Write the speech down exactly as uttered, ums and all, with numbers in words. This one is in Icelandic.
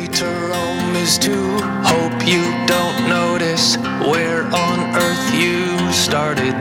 to roam is to hope you don't notice where on earth you started